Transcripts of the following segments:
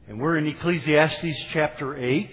And we're in Ecclesiastes chapter 8.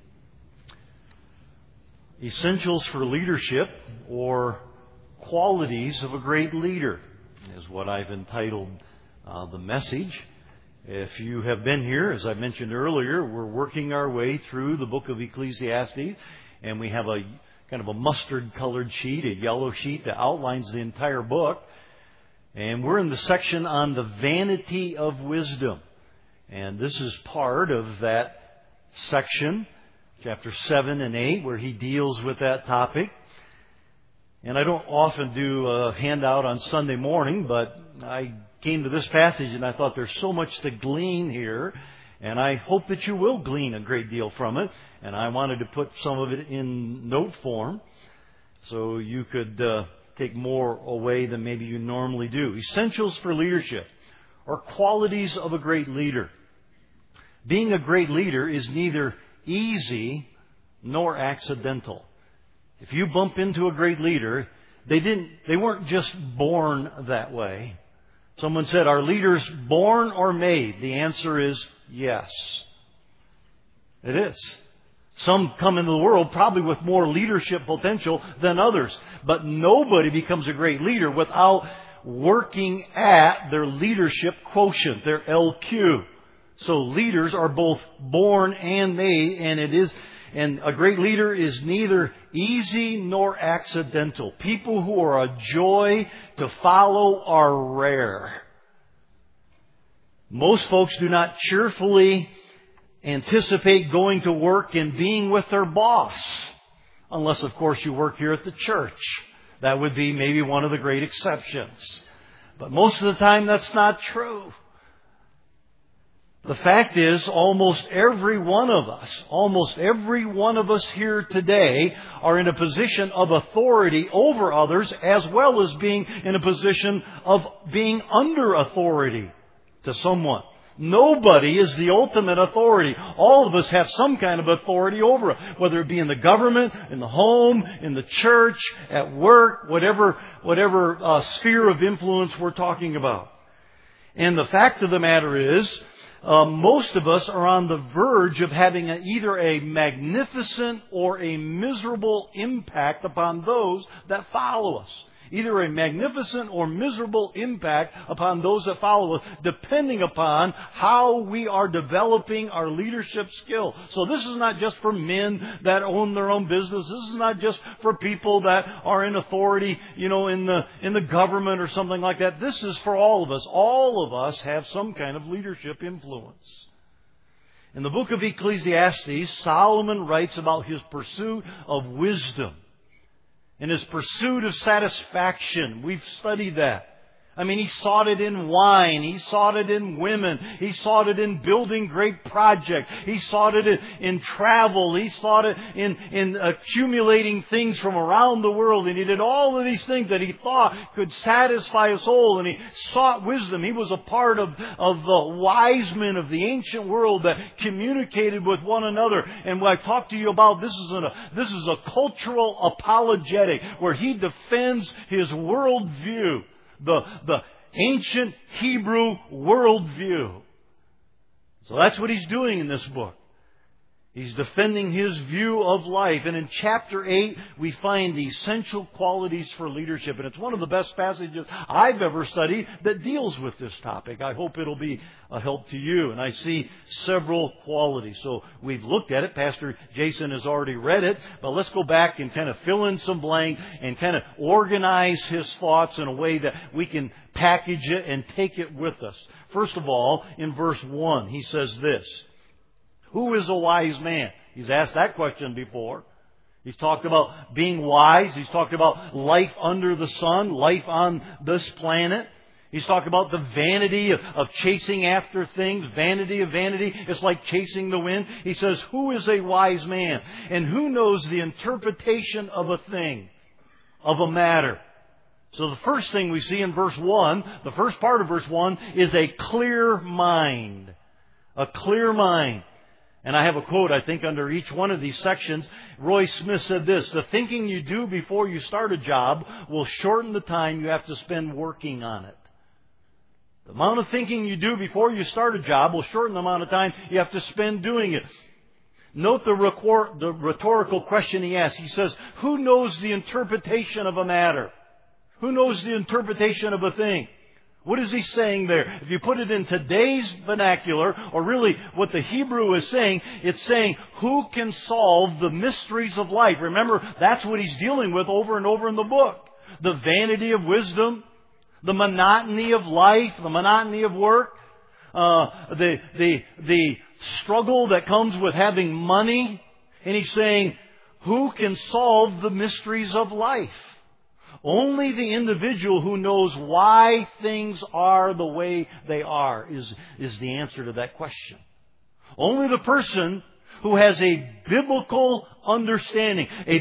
Essentials for leadership, or qualities of a great leader, is what I've entitled the message. If you have been here, as I mentioned earlier, we're working our way through the book of Ecclesiastes, and we have a kind of a mustard-colored sheet, a yellow sheet that outlines the entire book. And we're in the section on the vanity of wisdom. And this is part of that section, chapter 7 and 8, where he deals with that topic. And I don't often do a handout on Sunday morning, but I came to this passage and I thought there's so much to glean here. And I hope that you will glean a great deal from it. And I wanted to put some of it in note form so you could take more away than maybe you normally do. Essentials for leadership, or qualities of a great leader. Being a great leader is neither easy nor accidental. If you bump into a great leader, they weren't just born that way. Someone said, "Are leaders born or made?" The answer is yes. It is. Some come into the world probably with more leadership potential than others. But nobody becomes a great leader without working at their leadership quotient, their LQ. So leaders are both born and made, and a great leader is neither easy nor accidental. People who are a joy to follow are rare. Most folks do not cheerfully anticipate going to work and being with their boss. Unless, of course, you work here at the church. That would be maybe one of the great exceptions. But most of the time, that's not true. The fact is, almost every one of us here today are in a position of authority over others, as well as being in a position of being under authority to someone. Nobody is the ultimate authority. All of us have some kind of authority over it, whether it be in the government, in the home, in the church, at work, whatever sphere of influence we're talking about. And the fact of the matter is, most of us are on the verge of having either a magnificent or a miserable impact upon those that follow us. Either a magnificent or miserable impact upon those that follow us, depending upon how we are developing our leadership skill. So this is not just for men that own their own business. This is not just for people that are in authority, in the government or something like that. This is for all of us. All of us have some kind of leadership influence. In the book of Ecclesiastes, Solomon writes about his pursuit of wisdom. In his pursuit of satisfaction. We've studied that. He sought it in wine. He sought it in women. He sought it in building great projects. He sought it in travel. He sought it in accumulating things from around the world. And he did all of these things that he thought could satisfy his soul. And he sought wisdom. He was a part of the wise men of the ancient world that communicated with one another. And what I talked to you about, this is a cultural apologetic where he defends his worldview. The ancient Hebrew worldview. So that's what he's doing in this book. He's defending his view of life. And in chapter 8, we find the essential qualities for leadership. And it's one of the best passages I've ever studied that deals with this topic. I hope it'll be a help to you. And I see several qualities. So we've looked at it. Pastor Jason has already read it. But let's go back and kind of fill in some blank and kind of organize his thoughts in a way that we can package it and take it with us. First of all, in verse 1, he says this. Who is a wise man? He's asked that question before. He's talked about being wise. He's talked about life under the sun, life on this planet. He's talked about the vanity of chasing after things. Vanity of vanity. It's like chasing the wind. He says, who is a wise man? And who knows the interpretation of a thing, of a matter? So the first thing we see in verse 1, the first part of verse 1, is a clear mind. A clear mind. And I have a quote, I think, under each one of these sections. Roy Smith said this, the thinking you do before you start a job will shorten the time you have to spend working on it. The amount of thinking you do before you start a job will shorten the amount of time you have to spend doing it. Note the rhetorical question he asks. He says, who knows the interpretation of a matter? Who knows the interpretation of a thing? What is he saying there? If you put it in today's vernacular, or really what the Hebrew is saying, it's saying, who can solve the mysteries of life? Remember, that's what he's dealing with over and over in the book. The vanity of wisdom, the monotony of life, the monotony of work, the struggle that comes with having money. And he's saying, who can solve the mysteries of life? Only the individual who knows why things are the way they are is the answer to that question. Only the person who has a biblical understanding, a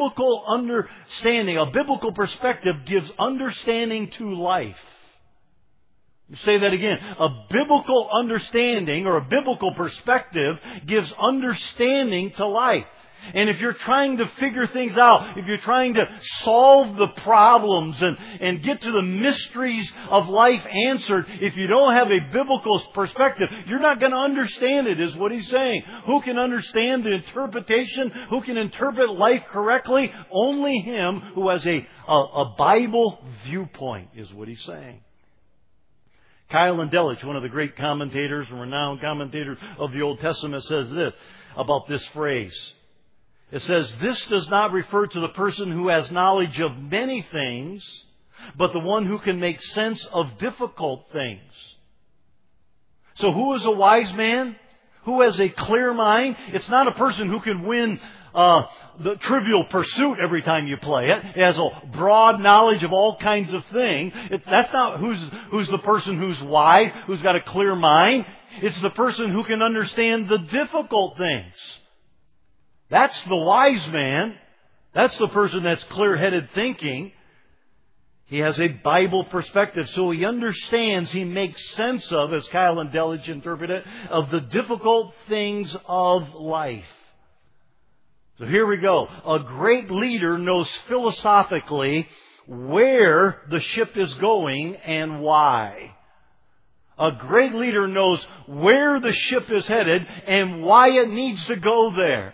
biblical perspective gives understanding to life. Say that again. A biblical understanding or a biblical perspective gives understanding to life. And if you're trying to figure things out, if you're trying to solve the problems and get to the mysteries of life answered, if you don't have a biblical perspective, you're not going to understand it, is what he's saying. Who can understand the interpretation? Who can interpret life correctly? Only him who has a Bible viewpoint, is what he's saying. Keil Delitzsch, one of the great commentators and renowned commentators of the Old Testament, says this about this phrase. It says, this does not refer to the person who has knowledge of many things, but the one who can make sense of difficult things. So who is a wise man? Who has a clear mind? It's not a person who can win the Trivial Pursuit every time you play it. It has a broad knowledge of all kinds of things. That's not who's the person who's wise, who's got a clear mind. It's the person who can understand the difficult things. That's the wise man. That's the person that's clear-headed thinking. He has a Bible perspective, so he understands, he makes sense of, as Keil Delitzsch interpreted it, of the difficult things of life. So here we go. A great leader knows philosophically where the ship is going and why. A great leader knows where the ship is headed and why it needs to go there.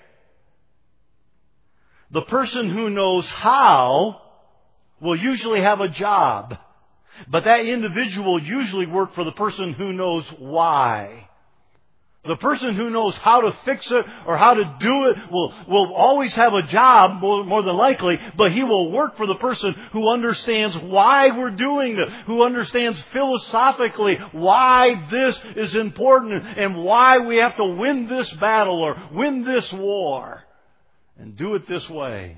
The person who knows how will usually have a job, but that individual will usually work for the person who knows why. The person who knows how to fix it or how to do it will always have a job, more than likely, but he will work for the person who understands why we're doing this, who understands philosophically why this is important and why we have to win this battle or win this war. And do it this way.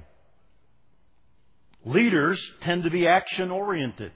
Leaders tend to be action-oriented.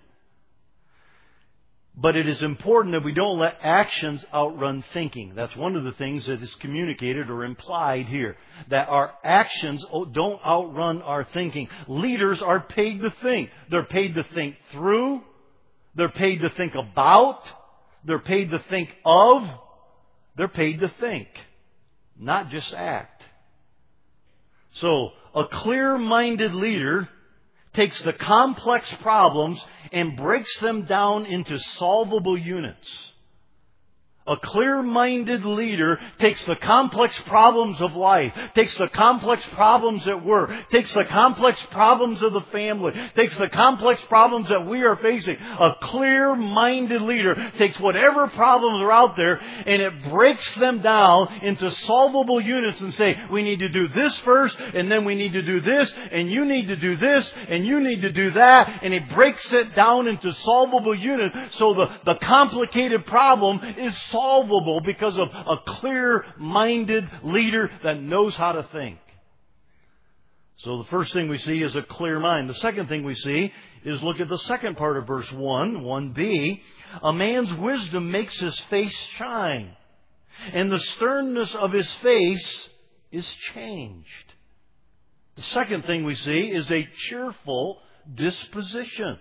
But it is important that we don't let actions outrun thinking. That's one of the things that is communicated or implied here. That our actions don't outrun our thinking. Leaders are paid to think. They're paid to think through. They're paid to think about. They're paid to think of. They're paid to think, not just act. So, a clear-minded leader takes the complex problems and breaks them down into solvable units. A clear-minded leader takes the complex problems of life, takes the complex problems at work, takes the complex problems of the family, takes the complex problems that we are facing. A clear-minded leader takes whatever problems are out there and it breaks them down into solvable units and say, we need to do this first, and then we need to do this, and you need to do this, and you need to do that, and it breaks it down into solvable units so the complicated problem is solvable because of a clear-minded leader that knows how to think. So the first thing we see is a clear mind. The second thing we see is look at the second part of verse 1b. A man's wisdom makes his face shine, and the sternness of his face is changed. The second thing we see is a cheerful disposition.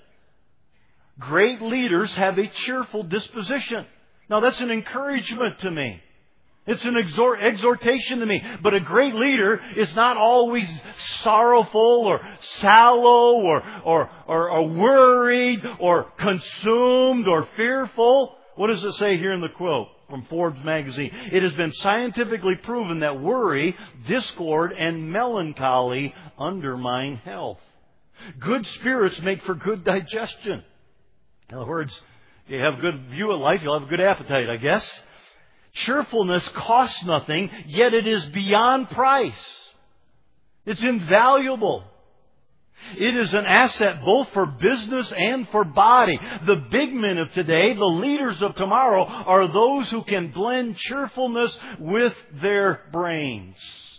Great leaders have a cheerful disposition. Now that's an encouragement to me. It's an exhortation to me. But a great leader is not always sorrowful or sallow or worried or consumed or fearful. What does it say here in the quote from Forbes magazine? It has been scientifically proven that worry, discord, and melancholy undermine health. Good spirits make for good digestion. In other words, you have a good view of life, you'll have a good appetite, I guess. Cheerfulness costs nothing, yet it is beyond price. It's invaluable. It is an asset both for business and for body. The big men of today, the leaders of tomorrow, are those who can blend cheerfulness with their brains.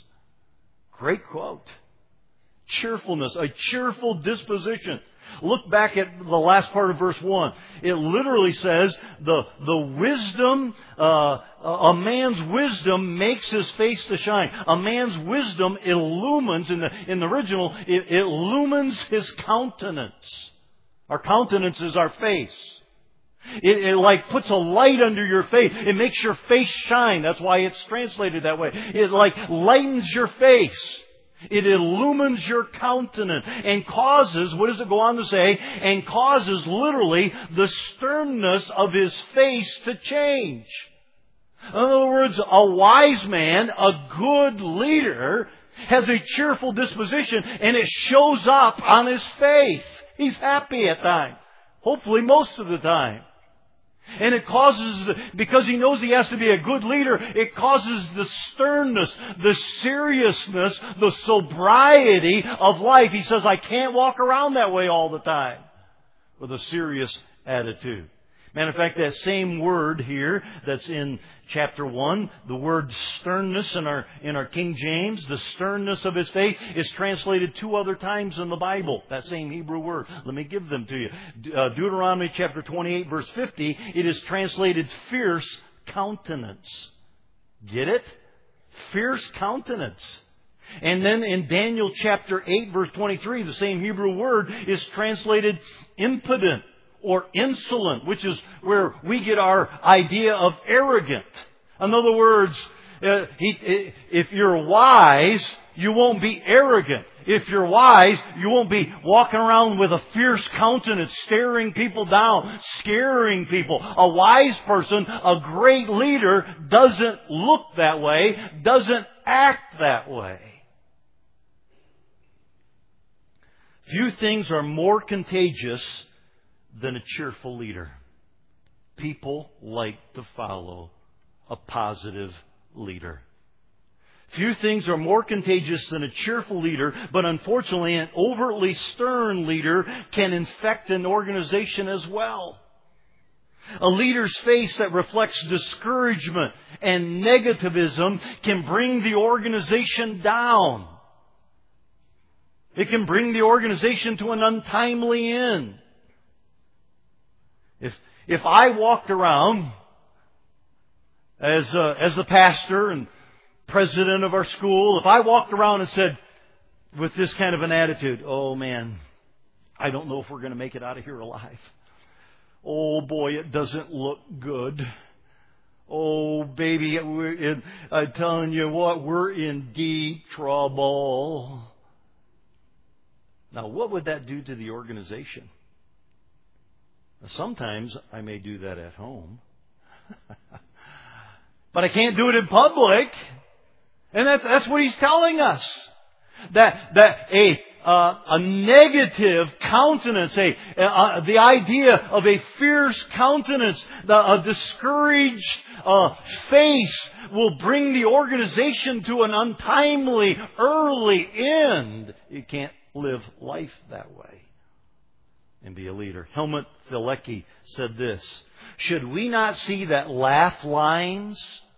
Great quote. Cheerfulness, a cheerful disposition. Look back at the last part of verse 1. It literally says, the wisdom, a man's wisdom makes his face to shine. A man's wisdom illumines, in the original, it illumines his countenance. Our countenance is our face. It like puts a light under your face. It makes your face shine. That's why it's translated that way. It like lightens your face. It illumines your countenance and causes, what does it go on to say? And causes literally the sternness of his face to change. In other words, a wise man, a good leader, has a cheerful disposition and it shows up on his face. He's happy at times. Hopefully most of the time. And it causes, because he knows he has to be a good leader, it causes the sternness, the seriousness, the sobriety of life. He says, I can't walk around that way all the time with a serious attitude. Matter of fact, that same word here that's in chapter 1, the word sternness in our King James, the sternness of his face, is translated 2 other times in the Bible. That same Hebrew word. Let me give them to you. Deuteronomy chapter 28 verse 50, it is translated fierce countenance. Get it? Fierce countenance. And then in Daniel chapter 8 verse 23, the same Hebrew word is translated impudent or insolent, which is where we get our idea of arrogant. In other words, if you're wise, you won't be arrogant. If you're wise, you won't be walking around with a fierce countenance, staring people down, scaring people. A wise person, a great leader, doesn't look that way, doesn't act that way. Few things are more contagious than a cheerful leader. People like to follow a positive leader. Few things are more contagious than a cheerful leader, but unfortunately an overtly stern leader can infect an organization as well. A leader's face that reflects discouragement and negativism can bring the organization down. It can bring the organization to an untimely end. If I walked around as the pastor and president of our school, if I walked around and said with this kind of an attitude, oh man, I don't know if we're going to make it out of here alive. Oh boy, it doesn't look good. Oh baby, I'm telling you what, we're in deep trouble. Now what would that do to the organization? Sometimes I may do that at home. But I can't do it in public. And that's what he's telling us. That a negative countenance, the idea of a fierce countenance, a discouraged face will bring the organization to an untimely, early end. You can't live life that way and be a leader. Helmut Thielicke said this: should we not see that laugh lines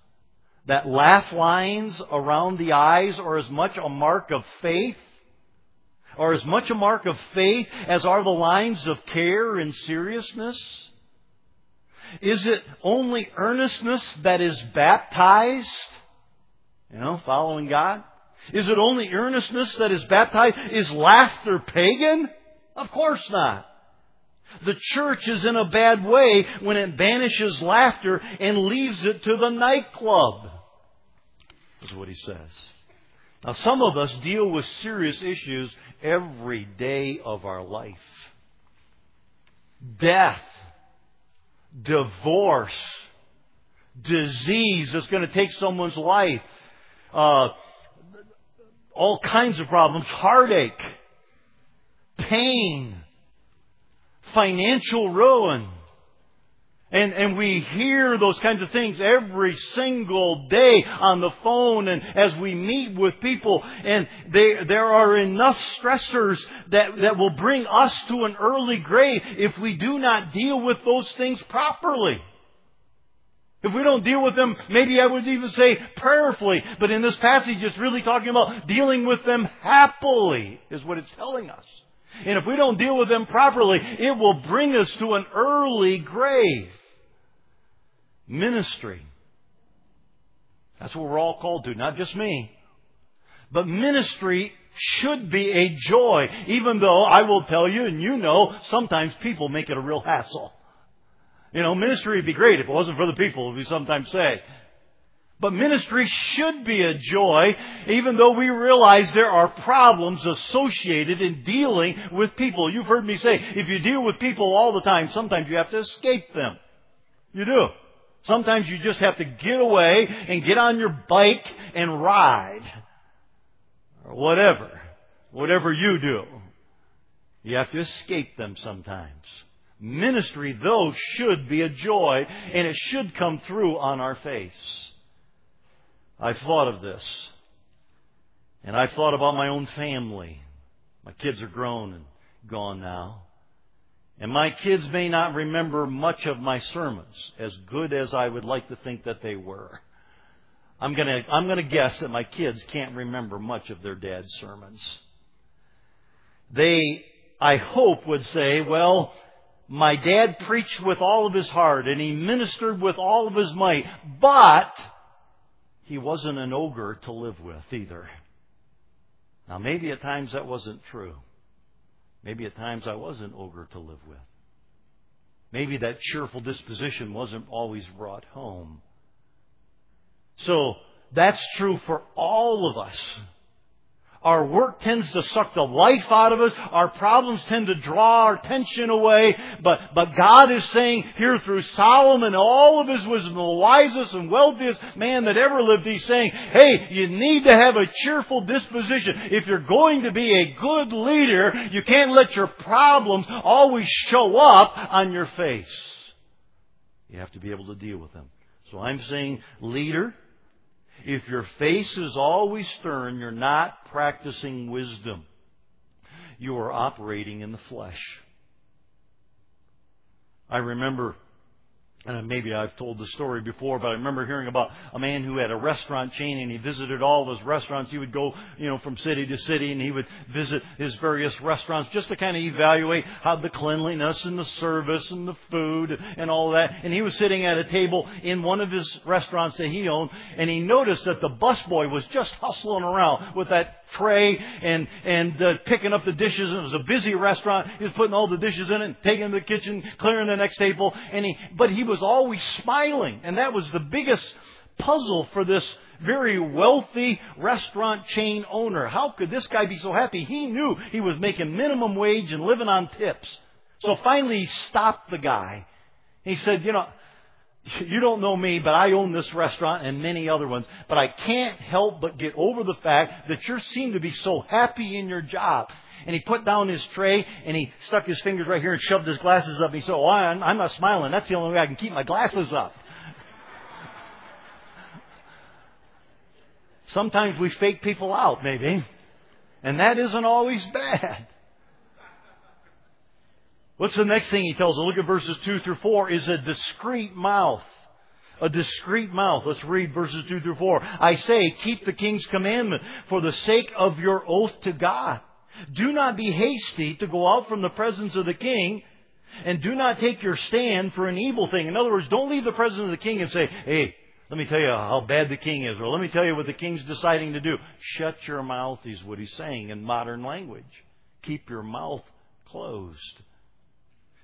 around the eyes are as much a mark of faith, or as much a mark of faith as are the lines of care and seriousness? Is it only earnestness that is baptized? Following God? Is it only earnestness that is baptized? Is laughter pagan? Of course not. The church is in a bad way when it banishes laughter and leaves it to the nightclub. is what he says. Now, some of us deal with serious issues every day of our life. Death, divorce, disease that's going to take someone's life, all kinds of problems, heartache, pain, financial ruin. And we hear those kinds of things every single day on the phone and as we meet with people. And there are enough stressors that will bring us to an early grave if we do not deal with those things properly. If we don't deal with them, maybe I would even say prayerfully. But in this passage, it's really talking about dealing with them happily, is what it's telling us. And if we don't deal with them properly, it will bring us to an early grave. Ministry. That's what we're all called to, not just me. But ministry should be a joy, even though I will tell you, and you know, sometimes people make it a real hassle. You know, ministry would be great if it wasn't for the people, as we sometimes say. But ministry should be a joy, even though we realize there are problems associated in dealing with people. You've heard me say, if you deal with people all the time, sometimes you have to escape them. You do. Sometimes you just have to get away and get on your bike and ride. Or whatever you do. You have to escape them sometimes. Ministry, though, should be a joy, and it should come through on our face. I've thought of this. And I've thought about my own family. My kids are grown and gone now. And my kids may not remember much of my sermons, as good as I would like to think that they were. I'm gonna guess that my kids can't remember much of their dad's sermons. They, I hope, would say, well, my dad preached with all of his heart and he ministered with all of his might, but he wasn't an ogre to live with either. Now, maybe at times that wasn't true. Maybe at times I was an ogre to live with. Maybe that cheerful disposition wasn't always brought home. So that's true for all of us. Our work tends to suck the life out of us. Our problems tend to draw our attention away. But God is saying here through Solomon, all of his wisdom, the wisest and wealthiest man that ever lived, he's saying, hey, you need to have a cheerful disposition. If you're going to be a good leader, you can't let your problems always show up on your face. You have to be able to deal with them. So I'm saying, leader, if your face is always stern, you're not practicing wisdom. You are operating in the flesh. I remember, and maybe I've told the story before, but I remember hearing about a man who had a restaurant chain and he visited all those restaurants. He would go, from city to city and he would visit his various restaurants just to kind of evaluate how the cleanliness and the service and the food and all that. And he was sitting at a table in one of his restaurants that he owned, and he noticed that the busboy was just hustling around with that tray and picking up the dishes. And it was a busy restaurant. He was putting all the dishes in it, taking them to the kitchen, clearing the next table. But he was always smiling. And that was the biggest puzzle for this very wealthy restaurant chain owner. How could this guy be so happy? He knew he was making minimum wage and living on tips. So finally he stopped the guy. He said, you don't know me, but I own this restaurant and many other ones. But I can't help but get over the fact that you seem to be so happy in your job. And he put down his tray and he stuck his fingers right here and shoved his glasses up. And he said, I'm not smiling. That's the only way I can keep my glasses up. Sometimes we fake people out, maybe. And that isn't always bad. What's the next thing he tells us? Look at verses 2 through 4. Is a discreet mouth. A discreet mouth. Let's read verses 2 through 4. I say, keep the king's commandment for the sake of your oath to God. Do not be hasty to go out from the presence of the king, and do not take your stand for an evil thing. In other words, don't leave the presence of the king and say, hey, let me tell you how bad the king is, or let me tell you what the king's deciding to do. Shut your mouth is what he's saying in modern language. Keep your mouth closed.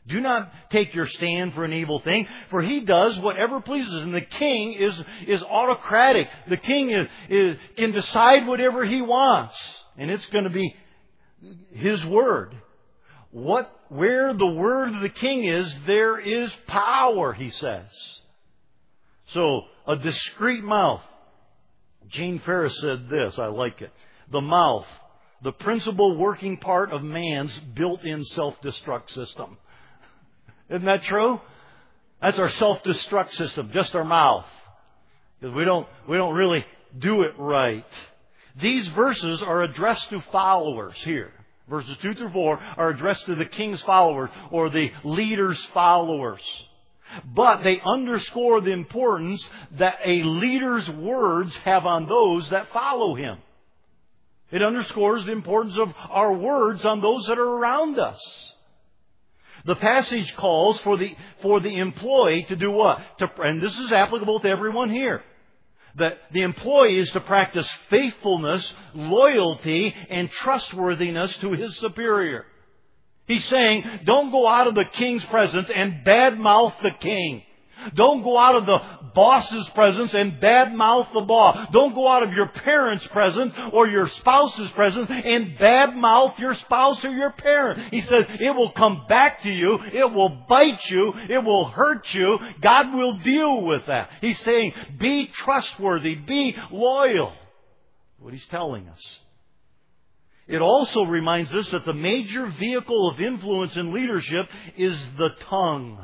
Do not take your stand for an evil thing, for he does whatever pleases. And the king is autocratic. The king can decide whatever he wants. And it's going to be his word. Where the word of the king is, there is power, he says. So, a discreet mouth. Gene Ferris said this, I like it. The mouth, the principal working part of man's built-in self-destruct system. Isn't that true? That's our self-destruct system, just our mouth. Because we don't really do it right. These verses are addressed to followers here. Verses 2 through 4 are addressed to the king's followers or the leader's followers. But they underscore the importance that a leader's words have on those that follow him. It underscores the importance of our words on those that are around us. The passage calls for the employee to do what? And this is applicable to everyone here. That the employee is to practice faithfulness, loyalty, and trustworthiness to his superior. He's saying, don't go out of the king's presence and badmouth the king. Don't go out of the boss's presence and badmouth the boss. Don't go out of your parents' presence or your spouse's presence and badmouth your spouse or your parent. He says it will come back to you. It will bite you. It will hurt you. God will deal with that. He's saying be trustworthy. Be loyal. What he's telling us. It also reminds us that the major vehicle of influence in leadership is the tongue.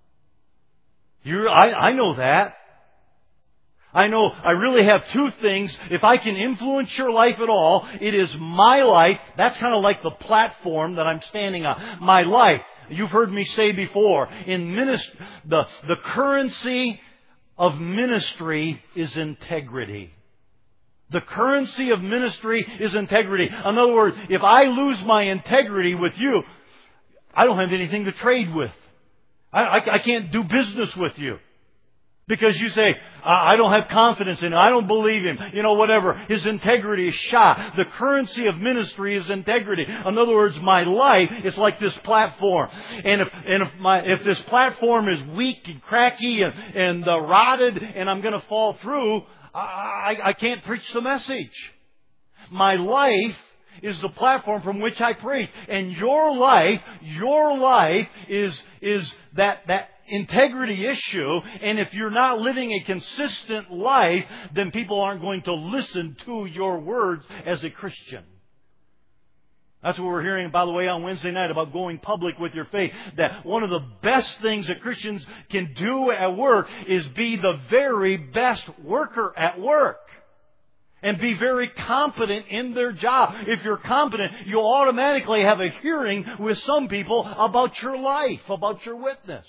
I know that. I know I really have two things. If I can influence your life at all, it is my life. That's kind of like the platform that I'm standing on. My life. You've heard me say before, in ministry, the currency of ministry is integrity. The currency of ministry is integrity. In other words, if I lose my integrity with you, I don't have anything to trade with. I can't do business with you. Because you say, I don't have confidence in him. I don't believe him. Whatever. His integrity is shot. The currency of ministry is integrity. In other words, my life is like this platform. And if this platform is weak and cracky and rotted and I'm going to fall through, I can't preach the message. My life is the platform from which I preach. And your life is that integrity issue. And if you're not living a consistent life, then people aren't going to listen to your words as a Christian. That's what we're hearing, by the way, on Wednesday night about going public with your faith. That one of the best things that Christians can do at work is be the very best worker at work. And be very competent in their job. If you're competent, you'll automatically have a hearing with some people about your life, about your witness.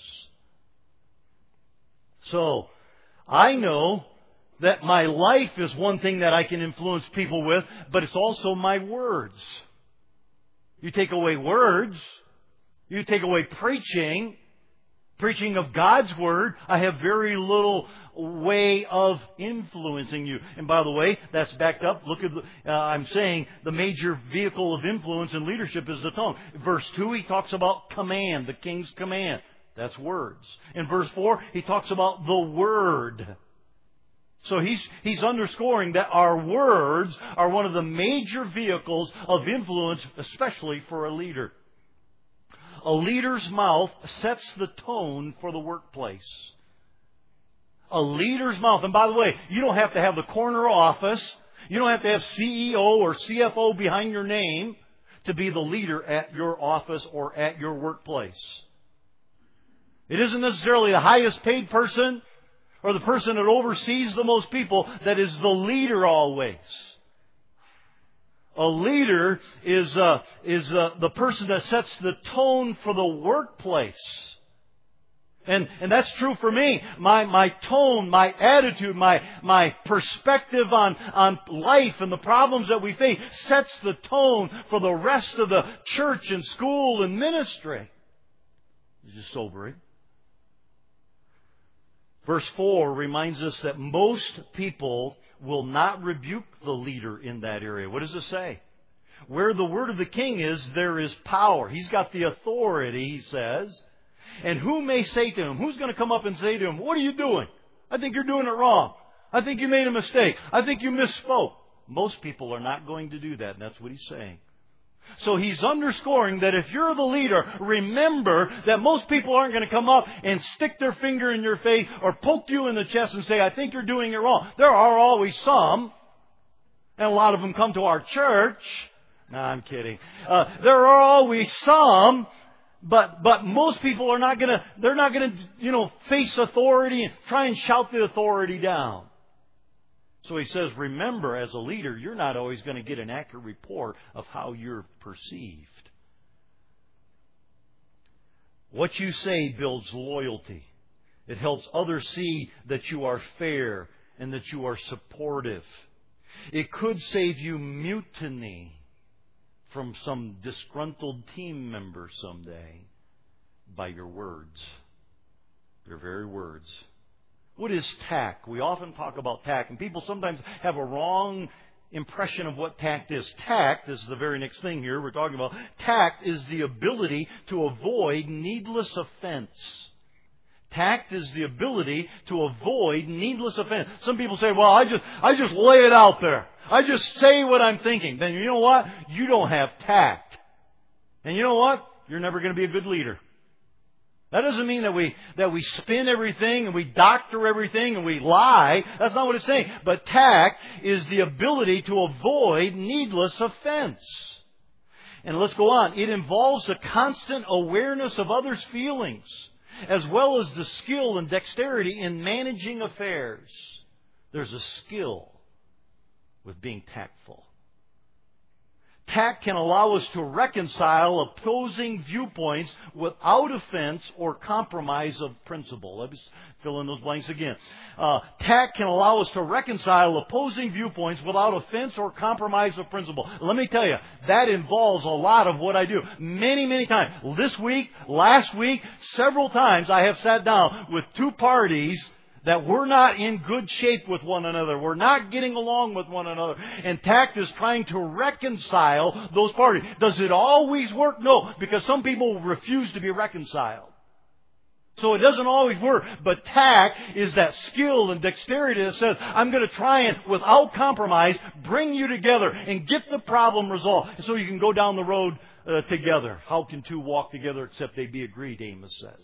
So, I know that my life is one thing that I can influence people with, but it's also my words. You take away words, you take away preaching of God's Word, I have very little way of influencing you. And by the way, that's backed up. Look at I'm saying the major vehicle of influence and leadership is the tongue. Verse 2, he talks about command, the king's command. That's words. In verse 4, he talks about the Word. So he's underscoring that our words are one of the major vehicles of influence, especially for a leader. A leader's mouth sets the tone for the workplace. A leader's mouth. And by the way, you don't have to have the corner office. You don't have to have CEO or CFO behind your name to be the leader at your office or at your workplace. It isn't necessarily the highest paid person or the person that oversees the most people that is the leader always. A leader is the person that sets the tone for the workplace. And that's true for me. My tone, my attitude, my perspective on life and the problems that we face sets the tone for the rest of the church and school and ministry. It's just sobering. Verse 4 reminds us that most people will not rebuke the leader in that area. What does it say? Where the word of the king is, there is power. He's got the authority, he says. And who may say to him, who's going to come up and say to him, what are you doing? I think you're doing it wrong. I think you made a mistake. I think you misspoke. Most people are not going to do that, and that's what he's saying. So he's underscoring that if you're the leader, remember that most people aren't going to come up and stick their finger in your face or poke you in the chest and say, I think you're doing it wrong. There are always some, and a lot of them come to our church. No, I'm kidding. There are always some, but most people are not going to, face authority and try and shout the authority down. So he says, remember, as a leader, you're not always going to get an accurate report of how you're perceived. What you say builds loyalty. It helps others see that you are fair and that you are supportive. It could save you mutiny from some disgruntled team member someday by your words, your very words. What is tact? We often talk about tact, and people sometimes have a wrong impression of what tact is. Tact is the very next thing here we're talking about. Tact is the ability to avoid needless offense. Tact is the ability to avoid needless offense. Some people say, well, I just lay it out there. I just say what I'm thinking. Then you know what? You don't have tact. And you know what? You're never going to be a good leader. That doesn't mean that we spin everything and we doctor everything and we lie. That's not what it's saying. But tact is the ability to avoid needless offense. And let's go on. It involves a constant awareness of others' feelings, as well as the skill and dexterity in managing affairs. There's a skill with being tactful. Tact can allow us to reconcile opposing viewpoints without offense or compromise of principle. Let me fill in those blanks again. Tact can allow us to reconcile opposing viewpoints without offense or compromise of principle. Let me tell you, that involves a lot of what I do. Many, many times. This week, last week, several times I have sat down with two parties that we're not in good shape with one another. We're not getting along with one another. And tact is trying to reconcile those parties. Does it always work? No, because some people refuse to be reconciled. So it doesn't always work. But tact is that skill and dexterity that says, I'm going to try and, without compromise, bring you together and get the problem resolved so you can go down the road together. How can two walk together except they be agreed, Amos says.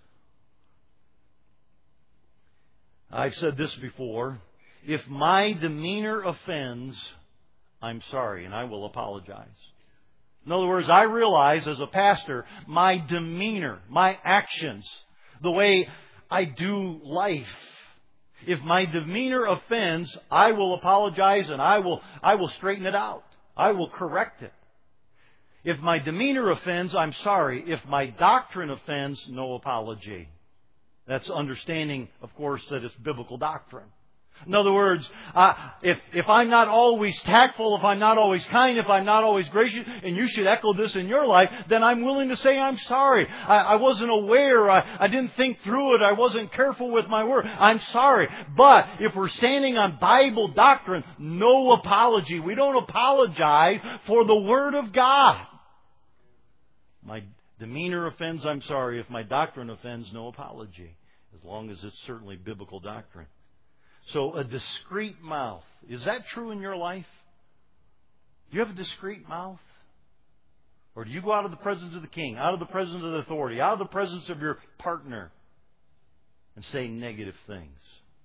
I've said this before. If my demeanor offends, I'm sorry, and I will apologize. In other words, I realize as a pastor, my demeanor, my actions, the way I do life, if my demeanor offends, I will apologize and I will straighten it out. I will correct it. If my demeanor offends, I'm sorry. If my doctrine offends, no apology. That's understanding, of course, that it's biblical doctrine. In other words, if I'm not always tactful, if I'm not always kind, if I'm not always gracious, and you should echo this in your life, then I'm willing to say I'm sorry. I wasn't aware. I didn't think through it. I wasn't careful with my word. I'm sorry. But if we're standing on Bible doctrine, no apology. We don't apologize for the Word of God. My demeanor offends, I'm sorry. If my doctrine offends, no apology. As long as it's certainly biblical doctrine. So a discreet mouth. Is that true in your life? Do you have a discreet mouth? Or do you go out of the presence of the king, out of the presence of the authority, out of the presence of your partner and say negative things?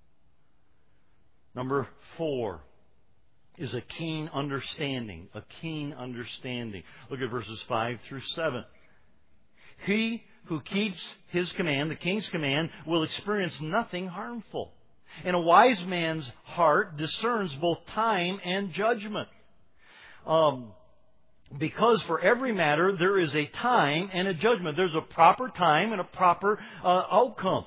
Number 4 is a keen understanding. A keen understanding. Look at verses 5 through 7. He who keeps his command, the king's command, will experience nothing harmful. And a wise man's heart discerns both time and judgment. Because for every matter there is a time and a judgment. There's a proper time and a proper outcome.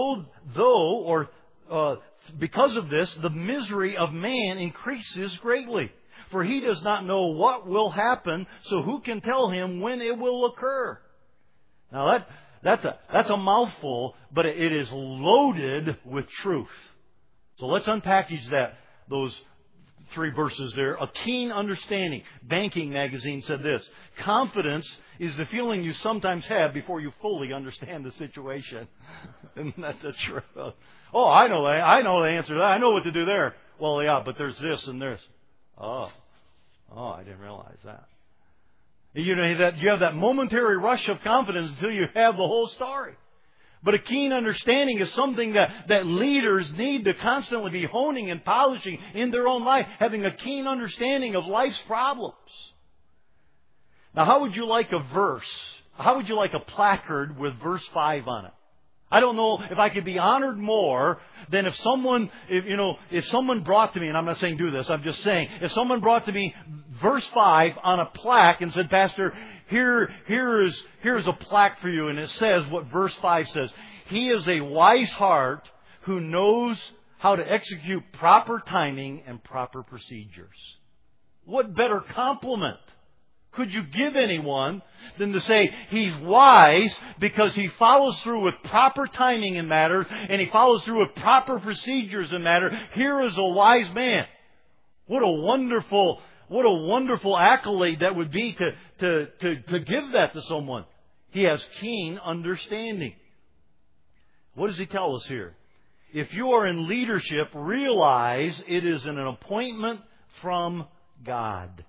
Because of this, the misery of man increases greatly. For he does not know what will happen, so who can tell him when it will occur? Now that's a mouthful, but it is loaded with truth. So let's unpackage those 3 verses there. A keen understanding. Banking magazine said this: confidence is the feeling you sometimes have before you fully understand the situation. Isn't that the truth? Oh, I know the answer to that. I know what to do there. Well, yeah, but there's this and this. Oh, I didn't realize that. You know that you have that momentary rush of confidence until you have the whole story. But a keen understanding is something that leaders need to constantly be honing and polishing in their own life, having a keen understanding of life's problems. Now, how would you like a verse? How would you like a placard with verse 5 on it? I don't know if I could be honored more than if someone brought to me, and I'm not saying do this, I'm just saying, if someone brought to me verse 5 on a plaque and said, Pastor, here's a plaque for you, and it says what verse 5 says. He is a wise heart who knows how to execute proper timing and proper procedures. What better compliment could you give anyone than to say he's wise because he follows through with proper timing in matters and he follows through with proper procedures in matter? Here is a wise man. What a wonderful accolade that would be to give that to someone. He has keen understanding. What does he tell us here? If you are in leadership, realize it is an appointment from God.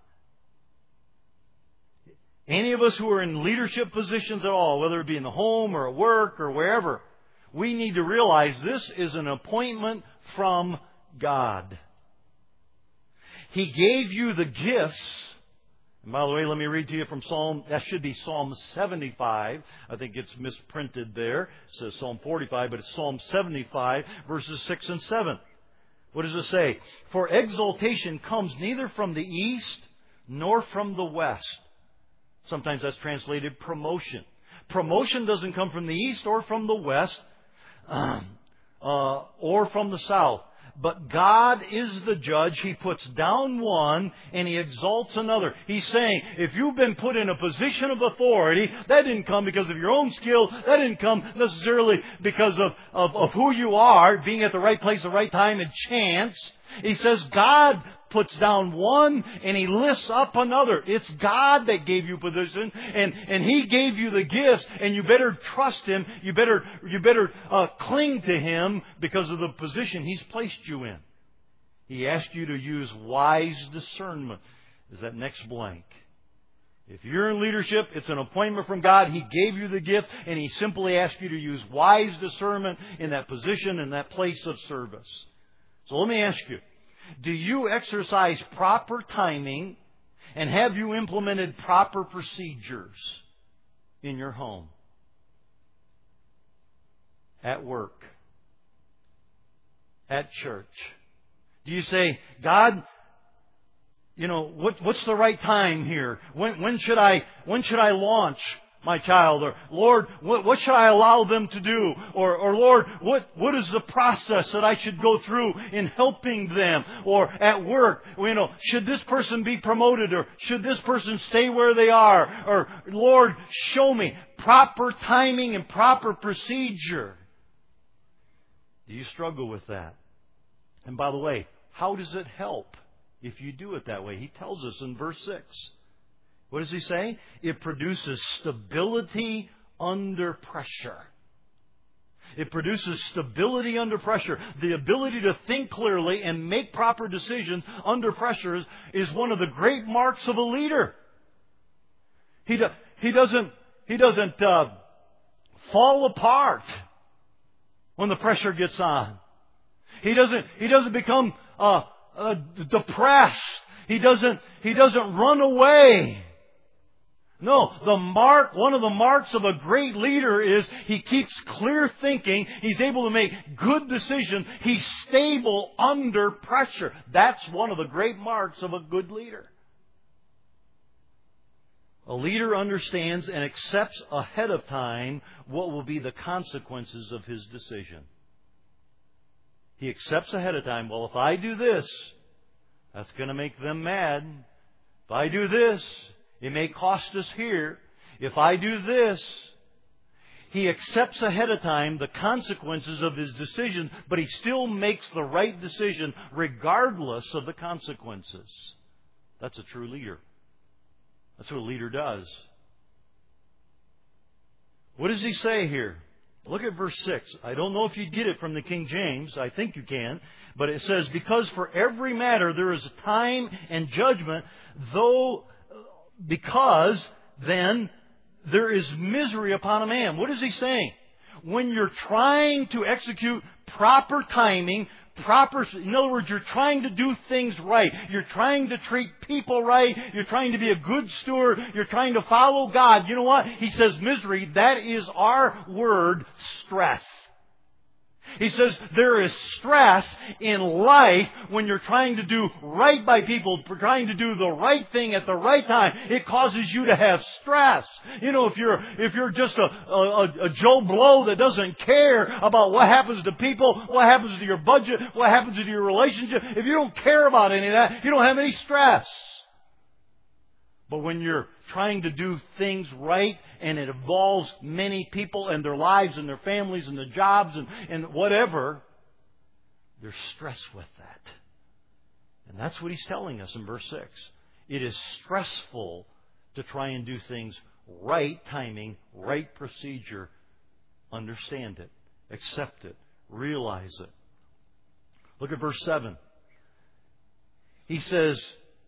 Any of us who are in leadership positions at all, whether it be in the home or at work or wherever, we need to realize this is an appointment from God. He gave you the gifts. And by the way, let me read to you from that should be Psalm 75. I think it's misprinted there. It says Psalm 45, but it's Psalm 75, verses 6 and 7. What does it say? For exaltation comes neither from the east nor from the west. Sometimes that's translated promotion. Promotion doesn't come from the east or from the west or from the south. But God is the judge. He puts down one and He exalts another. He's saying, if you've been put in a position of authority, that didn't come because of your own skill. That didn't come necessarily because of who you are, being at the right place at the right time and chance. He says God puts down one and He lifts up another. It's God that gave you position, and He gave you the gifts, and you better trust Him. You better cling to Him because of the position He's placed you in. He asked you to use wise discernment. Is that next blank? If you're in leadership, it's an appointment from God. He gave you the gift, and He simply asked you to use wise discernment in that position, in that place of service. So let me ask you, do you exercise proper timing, and have you implemented proper procedures in your home, at work, at church? Do you say, God, what's the right time here? When should I launch my child? Or Lord, what should I allow them to do? Or Lord, what is the process that I should go through in helping them? Or at work, should this person be promoted? Or should this person stay where they are? Or Lord, show me proper timing and proper procedure. Do you struggle with that? And by the way, how does it help if you do it that way? He tells us in verse 6. What does he say? It produces stability under pressure. It produces stability under pressure. The ability to think clearly and make proper decisions under pressure is one of the great marks of a leader. He doesn't fall apart when the pressure gets on. He doesn't become depressed. He doesn't run away. No, one of the marks of a great leader is he keeps clear thinking. He's able to make good decisions. He's stable under pressure. That's one of the great marks of a good leader. A leader understands and accepts ahead of time what will be the consequences of his decision. He accepts ahead of time, well, if I do this, that's going to make them mad. If I do this, it may cost us here. If I do this, He accepts ahead of time the consequences of his decision, but he still makes the right decision regardless of the consequences. That's a true leader. That's what a leader does. What does he say here? Look at verse 6. I don't know if you get it from the King James. I think you can. But it says, because for every matter there is a time and judgment, because then there is misery upon a man. What is he saying? When you're trying to execute proper timing, in other words, you're trying to do things right. You're trying to treat people right. You're trying to be a good steward. You're trying to follow God. You know what? He says misery. That is our word, stress. He says there is stress in life when you're trying to do right by people, trying to do the right thing at the right time. It causes you to have stress. You know, if you're just a Joe Blow that doesn't care about what happens to people, what happens to your budget, what happens to your relationship, if you don't care about any of that, you don't have any stress. But when you're trying to do things right and it involves many people and their lives and their families and their jobs and whatever, there's stress with that. And that's what he's telling us in verse 6. It is stressful to try and do things right timing, right procedure. Understand it, accept it, realize it. Look at verse 7. He says,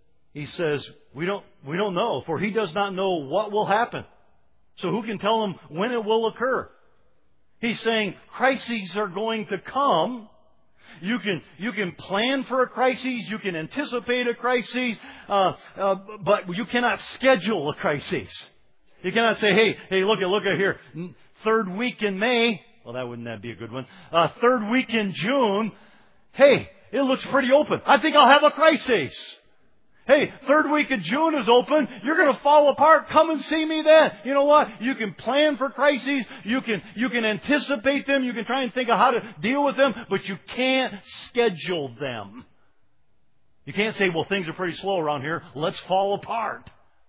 we don't know, for he does not know what will happen. So who can tell him when it will occur? He's saying crises are going to come. You can plan for a crisis. You can anticipate a crisis, but you cannot schedule a crisis. You cannot say, hey, look at here. Third week in May. Well, that be a good one. Third week in June. Hey, it looks pretty open. I think I'll have a crisis. Hey, third week of June is open. You're going to fall apart. Come and see me then. You know what? You can plan for crises. You can anticipate them. You can try and think of how to deal with them, but you can't schedule them. You can't say, well, things are pretty slow around here. Let's fall apart.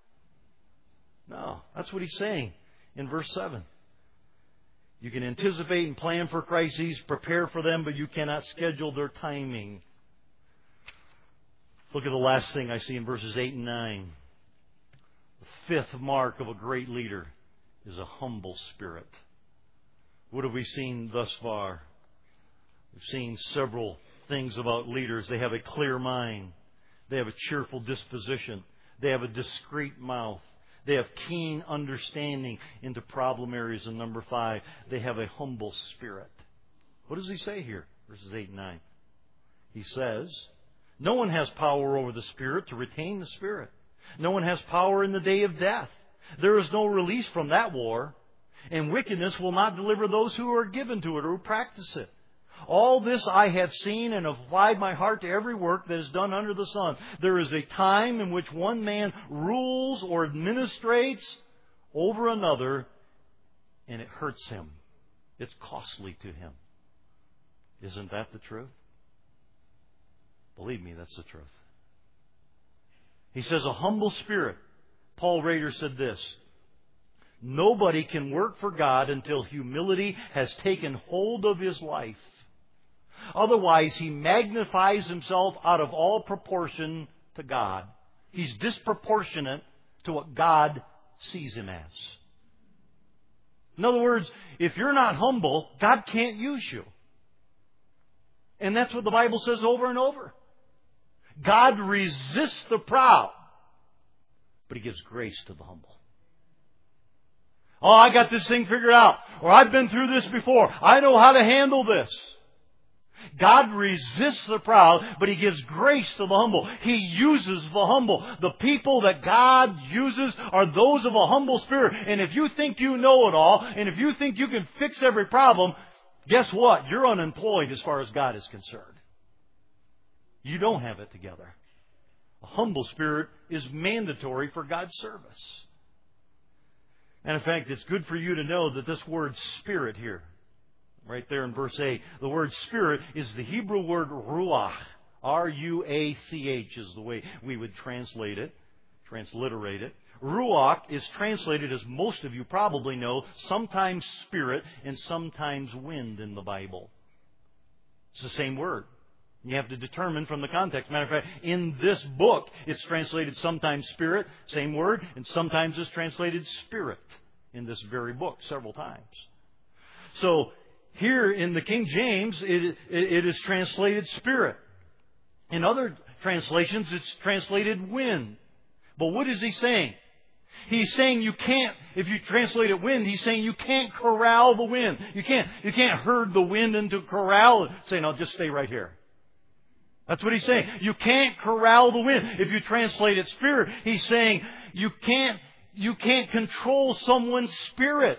No, that's what he's saying in verse 7. You can anticipate and plan for crises, prepare for them, but you cannot schedule their timing. Look at the last thing I see in verses 8 and 9. The fifth mark of a great leader is a humble spirit. What have we seen thus far? We've seen several things about leaders. They have a clear mind. They have a cheerful disposition. They have a discreet mouth. They have keen understanding into problem areas. And number 5, they have a humble spirit. What does he say here? Verses 8 and 9. He says, no one has power over the Spirit to retain the Spirit. No one has power in the day of death. There is no release from that war. And wickedness will not deliver those who are given to it or who practice it. All this I have seen and have applied my heart to every work that is done under the sun. There is a time in which one man rules or administrates over another, and it hurts him. It's costly to him. Isn't that the truth? Believe me, that's the truth. He says a humble spirit. Paul Rader said this: nobody can work for God until humility has taken hold of his life. Otherwise, he magnifies himself out of all proportion to God. He's disproportionate to what God sees him as. In other words, if you're not humble, God can't use you. And that's what the Bible says over and over. God resists the proud, but He gives grace to the humble. Oh, I got this thing figured out. Or I've been through this before. I know how to handle this. God resists the proud, but He gives grace to the humble. He uses the humble. The people that God uses are those of a humble spirit. And if you think you know it all, and if you think you can fix every problem, guess what? You're unemployed as far as God is concerned. You don't have it together. A humble spirit is mandatory for God's service. And in fact, it's good for you to know that this word spirit here, right there in verse 8, the word spirit is the Hebrew word ruach. R-U-A-C-H is the way we would translate it. transliterate it. Ruach is translated, as most of you probably know, sometimes spirit and sometimes wind in the Bible. It's the same word. You have to determine from the context. Matter of fact, in this book, it's translated sometimes spirit, same word, and sometimes it's translated spirit in this very book several times. So, here in the King James, it is translated spirit. In other translations, it's translated wind. But what is he saying? He's saying you can't, if you translate it wind, he's saying you can't corral the wind. You can't herd the wind into corral and say, no, just stay right here. That's what he's saying. You can't corral the wind. If you translate it spirit, he's saying you can't control someone's spirit.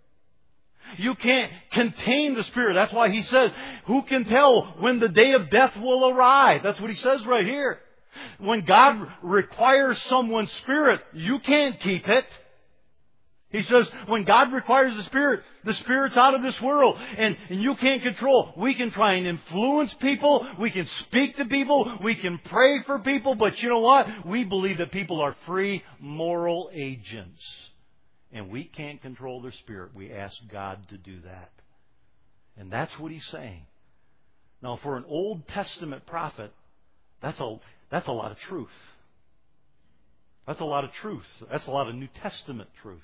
You can't contain the spirit. That's why he says, who can tell when the day of death will arrive? That's what he says right here. When God requires someone's spirit, you can't keep it. He says, when God requires the Spirit's out of this world, and you can't control. We can try and influence people, we can speak to people, we can pray for people, but you know what? We believe that people are free moral agents. And we can't control their spirit. We ask God to do that. And that's what he's saying. Now, for an Old Testament prophet, that's a lot of truth. That's a lot of truth. That's a lot of New Testament truth.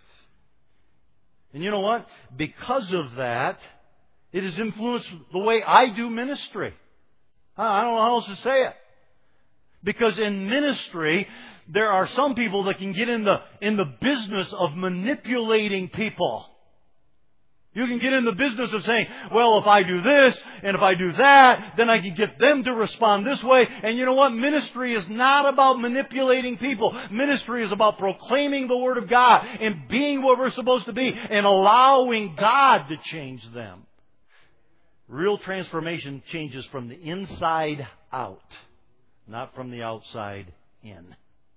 And you know what? Because of that, it has influenced the way I do ministry. I don't know how else to say it. Because in ministry, there are some people that can get in the business of manipulating people. You can get in the business of saying, well, if I do this and if I do that, then I can get them to respond this way. And you know what? Ministry is not about manipulating people. Ministry is about proclaiming the Word of God and being what we're supposed to be and allowing God to change them. Real transformation changes from the inside out, not from the outside in.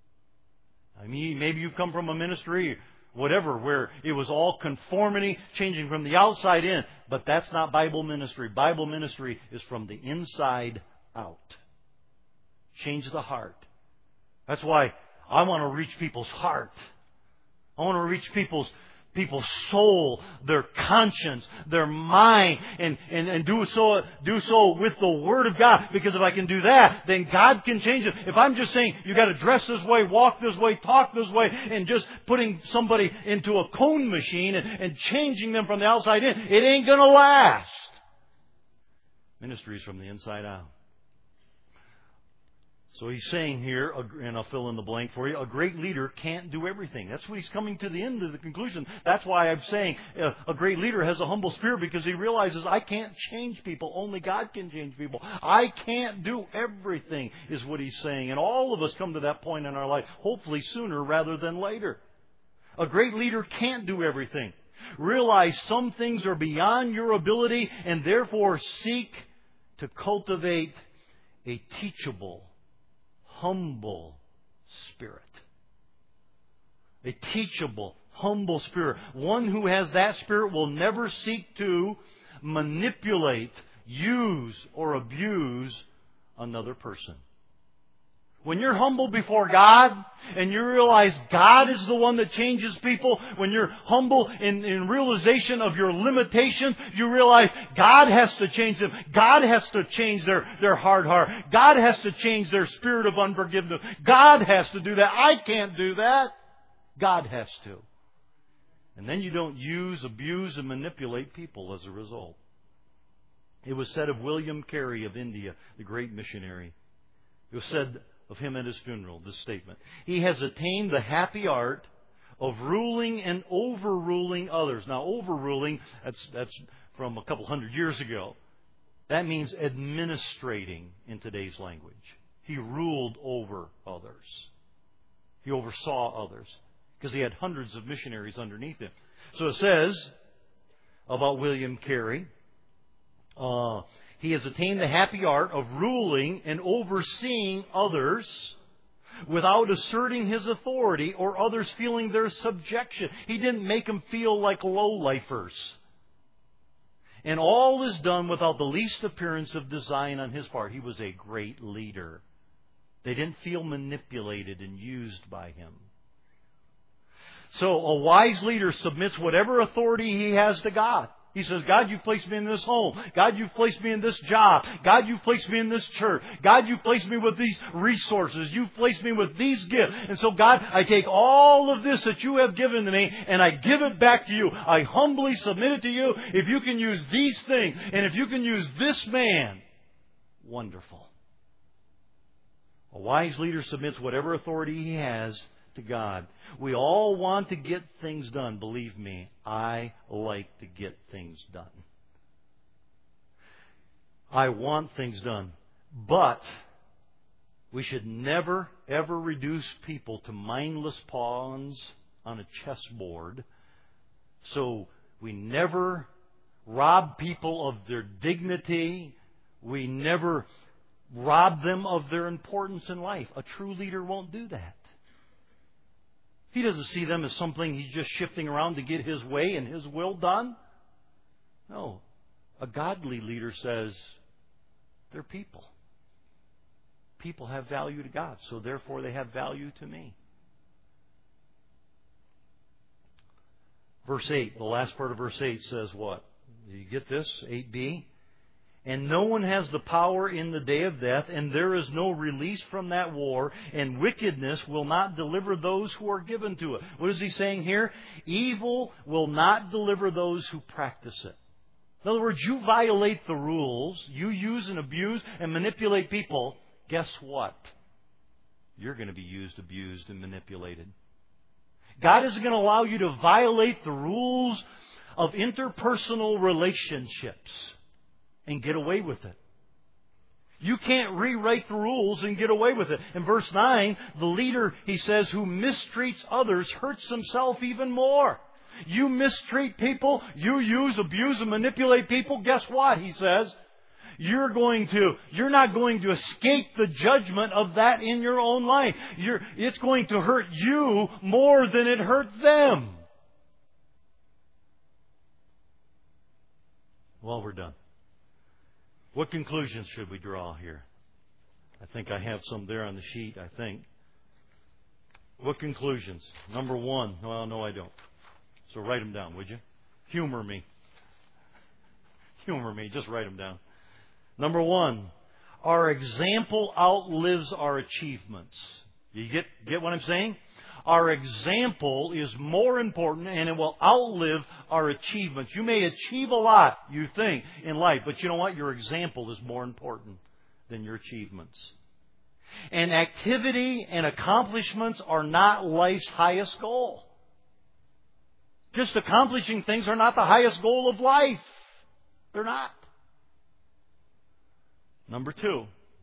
I mean, maybe you've come from a ministry, whatever, where it was all conformity, changing from the outside in. But that's not Bible ministry. Bible ministry is from the inside out. Change the heart. That's why I want to reach people's heart. I want to reach people's soul, their conscience, their mind, and do so with the Word of God. Because if I can do that, then God can change it. If I'm just saying you got to dress this way, walk this way, talk this way, and just putting somebody into a cone machine and changing them from the outside in, it ain't going to last. Ministry is from the inside out. So he's saying here, and I'll fill in the blank for you, a great leader can't do everything. That's what he's coming to the end of the conclusion. That's why I'm saying a great leader has a humble spirit, because he realizes I can't change people. Only God can change people. I can't do everything, is what he's saying. And all of us come to that point in our life, hopefully sooner rather than later. A great leader can't do everything. Realize some things are beyond your ability, and therefore seek to cultivate a teachable, humble spirit. A teachable, humble spirit. One who has that spirit will never seek to manipulate, use, or abuse another person. When you're humble before God and you realize God is the one that changes people, when you're humble in realization of your limitations, you realize God has to change them. God has to change their hard heart. God has to change their spirit of unforgiveness. God has to do that. I can't do that. God has to. And then you don't use, abuse, and manipulate people as a result. It was said of William Carey of India, the great missionary. It was said of him at his funeral, this statement: he has attained the happy art of ruling and overruling others. Now, overruling, that's from a couple hundred years ago. That means administrating in today's language. He ruled over others. He oversaw others, because he had hundreds of missionaries underneath him. So it says about William Carey, he has attained the happy art of ruling and overseeing others without asserting his authority or others feeling their subjection. He didn't make them feel like lowlifers. And all is done without the least appearance of design on his part. He was a great leader. They didn't feel manipulated and used by Him. So a wise leader submits whatever authority he has to God. He says, God, you've placed me in this home. God, you've placed me in this job. God, you've placed me in this church. God, you've placed me with these resources. You've placed me with these gifts. And so, God, I take all of this that you have given to me and I give it back to you. I humbly submit it to you. If you can use these things and if you can use this man, wonderful. A wise leader submits whatever authority he has to God. We all want to get things done. Believe me, I like to get things done. I want things done. But we should never, ever reduce people to mindless pawns on a chessboard. So we never rob people of their dignity. We never rob them of their importance in life. A true leader won't do that. He doesn't see them as something he's just shifting around to get his way and his will done. No. A godly leader says, they're people. People have value to God, so therefore they have value to me. Verse 8, the last part of verse 8 says what? Do you get this? 8b. And no one has the power in the day of death, and there is no release from that war, and wickedness will not deliver those who are given to it. What is he saying here? Evil will not deliver those who practice it. In other words, you violate the rules, you use and abuse and manipulate people, guess what? You're going to be used, abused, and manipulated. God isn't going to allow you to violate the rules of interpersonal relationships and get away with it. You can't rewrite the rules and get away with it. In verse 9, the leader, he says, who mistreats others hurts himself even more. You mistreat people, you use, abuse, and manipulate people, guess what? He says, you're not going to escape the judgment of that in your own life. It's going to hurt you more than it hurt them. Well, we're done. What conclusions should we draw here? I think I have some there on the sheet, I think. What conclusions? Number one. Well, no, I don't. So write them down, would you? Humor me. Humor me. Just write them down. Number one. Our example outlives our achievements. You get what I'm saying? Our example is more important and it will outlive our achievements. You may achieve a lot, you think, in life, but you know what? Your example is more important than your achievements. And activity and accomplishments are not life's highest goal. Just accomplishing things are not the highest goal of life. They're not. Number two,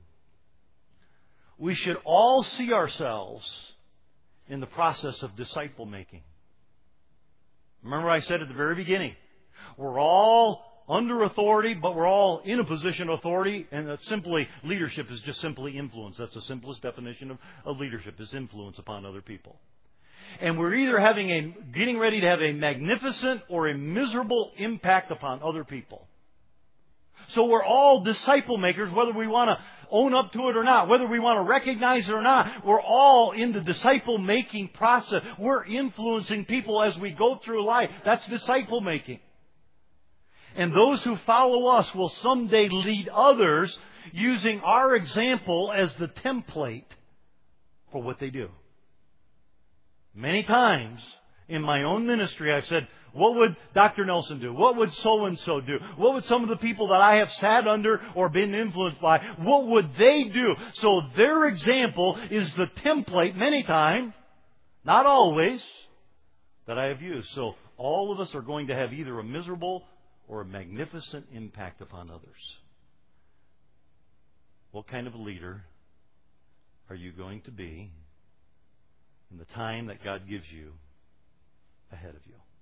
we should all see ourselves in the process of disciple making. Remember I said at the very beginning, we're all under authority, but we're all in a position of authority, and that simply, leadership is just simply influence. That's the simplest definition of leadership, is influence upon other people. And we're either getting ready to have a magnificent or a miserable impact upon other people. So we're all disciple makers, whether we want to own up to it or not, whether we want to recognize it or not. We're all in the disciple making process. We're influencing people as we go through life. That's disciple making. And those who follow us will someday lead others using our example as the template for what they do. Many times in my own ministry I've said, what would Dr. Nelson do? What would so-and-so do? What would some of the people that I have sat under or been influenced by, what would they do? So their example is the template many times, not always, that I have used. So all of us are going to have either a miserable or a magnificent impact upon others. What kind of a leader are you going to be in the time that God gives you ahead of you?